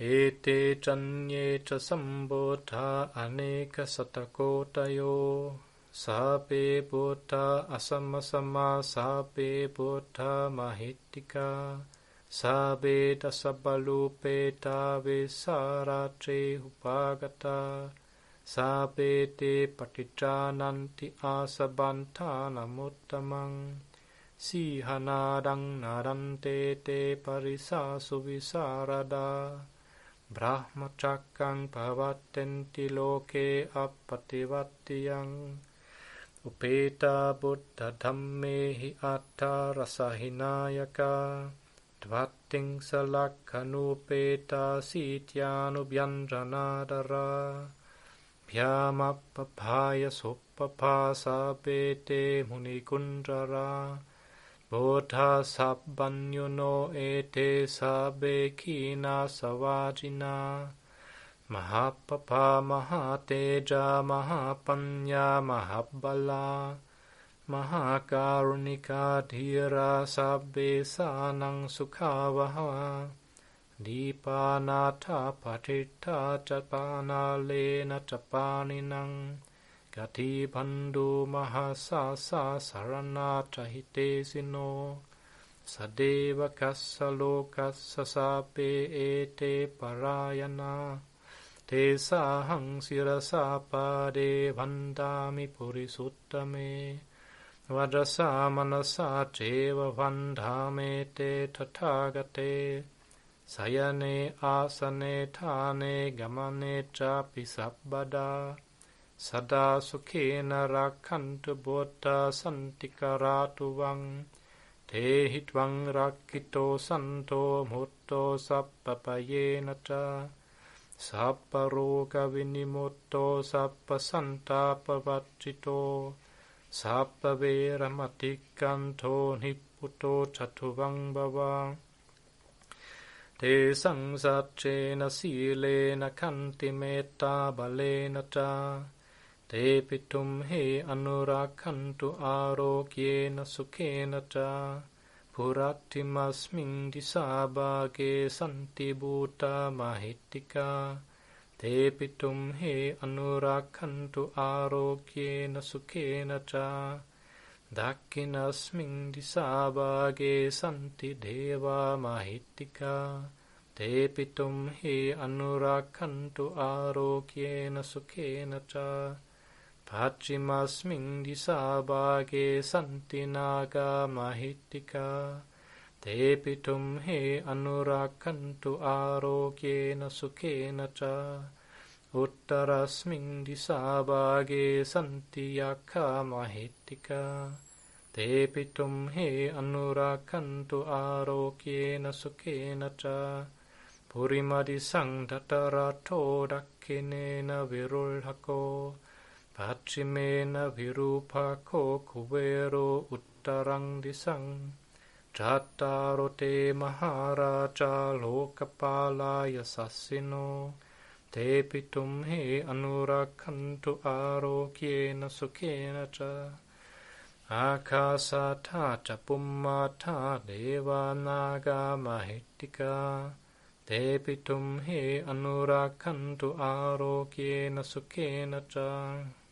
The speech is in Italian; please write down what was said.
ete chanye cha sambodha aneka satakotayo sape buddha asamasama sape buddha mahittika sabe dasabalupeta visaratre upagata sabe te paticcananti asabanthanamuttamang sihanadang narante te parisasu visarada brahmacakkang pavattenti loke appativattiyang upeta buddha dhammehi atta rasahinayaka dvatting salakkanupeta sityanubhyanjanadara bhyamappabhaya suppapasa bete munikunjara bodha sabbanyuno ete sabe kina savajina mahapapa mahateja mahapanya mahabbala mahakarunika dhira sabbe sanang sukhavah Dipanatha patittha chapanalena chapaninang Gati bandhu mahasasa sarana chahitesino Sadeva kassa lokassa sape ete parayana Te sahang sirasa pade vandami purisuttame Vajasa manasa ceva vandhame te tathagate Sayane asane thane gamane chapi sabbada Sada sukhena rakhantu bodha santikaratu vang Te hitvang rakkito santo mutto sappapayena cha Sapparoga vinimutto sappasantapavacchito Sappaveramattikkanto nipputo chatuvang bhavang Te sangsacchena silena kanti metta balena cha Te pitum he anurakhantu arogyena sukhena cha Purattimasmin disabhage santi bhuta mahittika Te pitum he anurakhantu arogyena sukhena cha Dakkinasmin disabhage santi deva mahittika Te pitum he anurakhantu arogyena sukhena cha Pachimasmin disabhage santi naga mahittika Te pitum he anurakhantu arogyena sukhena cha Uttarasmin disabhage santi yakha mahittika Te pitum he anurakhantu arogyena sukhena cha Purimadi sangdatarato dakkinena virulhako Pachimena virupako kuvero uttarang disang Chattaro te maharaja lokapalaya sassino Te pitum he anurakhantu arogyena sukhena cha Akasatha cha pummatha deva naga mahittika Te pitum he anurakhantu arogyena sukhena cha